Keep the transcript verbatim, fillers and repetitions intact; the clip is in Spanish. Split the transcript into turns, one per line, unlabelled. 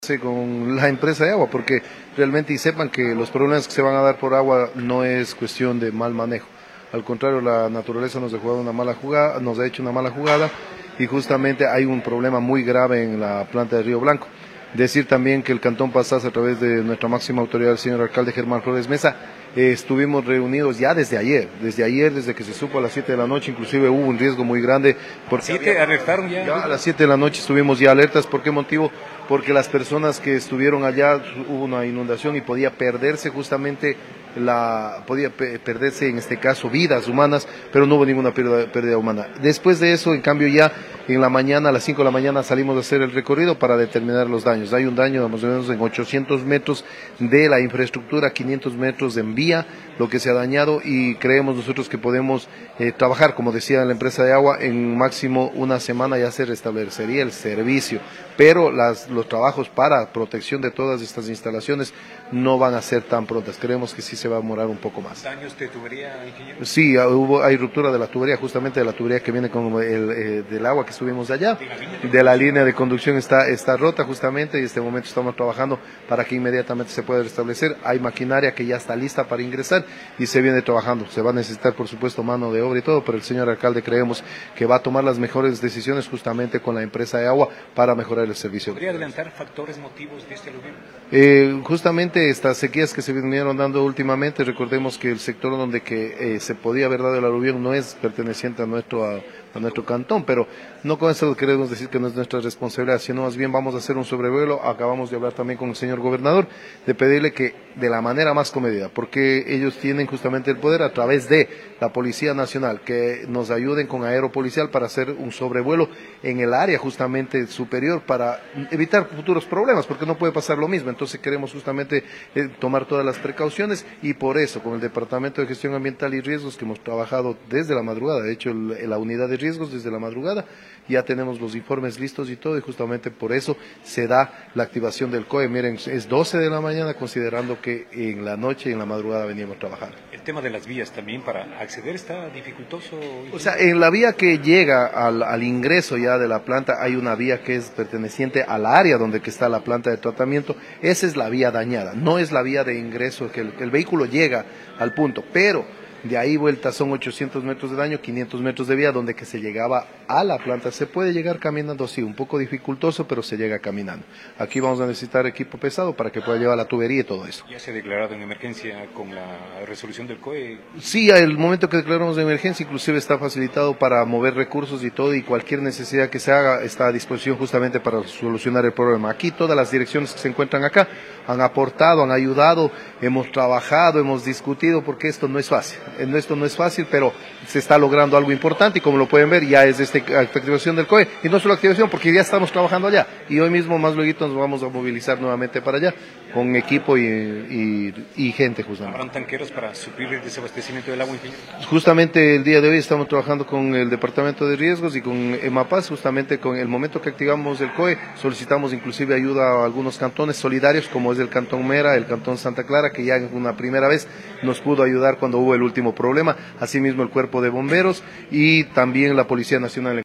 Con la empresa de agua, porque realmente y sepan que los problemas que se van a dar por agua no es cuestión de mal manejo. Al contrario, la naturaleza nos ha jugado una mala jugada, nos ha hecho una mala jugada y justamente hay un problema muy grave en la planta de Río Blanco. Decir también que el Cantón Pastaza, a través de nuestra máxima autoridad, el señor alcalde Germán Flores Mesa, eh, estuvimos reunidos ya desde ayer, desde ayer, desde que se supo a las siete de la noche, inclusive hubo un riesgo muy grande.
¿siete alertaron ya?
Ya a las siete de la noche estuvimos ya alertas. ¿Por qué motivo? Porque las personas que estuvieron allá, hubo una inundación y podía perderse justamente la podía pe perderse en este caso vidas humanas, pero no hubo ninguna pérdida, pérdida humana. Después de eso, en cambio, ya en la mañana, a las cinco de la mañana, salimos a hacer el recorrido para determinar los daños. Hay un daño más o menos en ochocientos metros de la infraestructura, quinientos metros en vía, lo que se ha dañado, y creemos nosotros que podemos eh, trabajar, como decía la empresa de agua, en máximo una semana ya se restablecería el servicio, pero las, los trabajos para protección de todas estas instalaciones no van a ser tan prontas. Creemos que sí se va a demorar un poco más.
¿Daños de tubería, ingeniero?
Sí, hubo, hay ruptura de la tubería, justamente de la tubería que viene con el, eh, del agua que estuvimos allá, de la línea de conducción está, está rota justamente, y en este momento estamos trabajando para que inmediatamente se pueda restablecer. Hay maquinaria que ya está lista para ingresar y se viene trabajando. Se va a necesitar, por supuesto, mano de obra y todo, pero el señor alcalde creemos que va a tomar las mejores decisiones justamente con la empresa de agua para mejorar el servicio.
¿Podría adelantar factores, motivos de este aluvio?
Eh, justamente estas sequías que se vinieron dando últimamente, recordemos que el sector donde que eh, se podía haber dado el aluvión no es perteneciente a nuestro a, a nuestro cantón, pero no con eso queremos decir que no es nuestra responsabilidad, sino más bien vamos a hacer un sobrevuelo. Acabamos de hablar también con el señor gobernador, de pedirle que de la manera más comedida, porque ellos tienen justamente el poder a través de la Policía Nacional, que nos ayuden con aeropolicial para hacer un sobrevuelo en el área justamente superior para evitar futuros problemas, porque no puede pasar lo mismo. Entonces queremos justamente eh, tomar todas las precauciones, y por eso con el Departamento de Gestión Ambiental y Riesgos, que hemos trabajado desde la madrugada, de hecho el, la unidad de riesgos desde la madrugada, ya tenemos los informes listos y todo, y justamente por eso se da la activación del C O E. Miren, es doce de la mañana, considerando que en la noche y en la madrugada veníamos trabajando.
El tema de las vías también para acceder está dificultoso.
O sea, en la vía que llega al, al ingreso ya de la planta hay una vía que es perteneciente al área donde que está la planta de tratamiento. Esa es la vía dañada, no es la vía de ingreso, que el, que el vehículo llega al punto, pero de ahí vuelta son ochocientos metros de daño, quinientos metros de vía donde que se llegaba a la planta. Se puede llegar caminando, sí, un poco dificultoso, pero se llega caminando. Aquí vamos a necesitar equipo pesado para que pueda llevar la tubería y todo eso.
¿Ya se ha declarado en emergencia con la resolución del C O E?
Sí, el momento que declaramos de emergencia inclusive está facilitado para mover recursos y todo, y cualquier necesidad que se haga está a disposición justamente para solucionar el problema. Aquí todas las direcciones que se encuentran acá han aportado, han ayudado, hemos trabajado, hemos discutido, porque esto no es fácil. Esto no es fácil, pero se está logrando algo importante, y como lo pueden ver, ya es esta activación del C O E, y no solo activación, porque ya estamos trabajando allá, y hoy mismo más luego nos vamos a movilizar nuevamente para allá, con equipo y, y, y gente justamente.
¿Habrán tanqueros para suplir el desabastecimiento del agua, ingeniero?
Justamente el día de hoy estamos trabajando con el Departamento de Riesgos y con EMAPAS, justamente con el momento que activamos el C O E, solicitamos inclusive ayuda a algunos cantones solidarios, como es el Cantón Mera, el Cantón Santa Clara, que ya una primera vez nos pudo ayudar cuando hubo el último problema, asimismo el Cuerpo de Bomberos y también la Policía Nacional.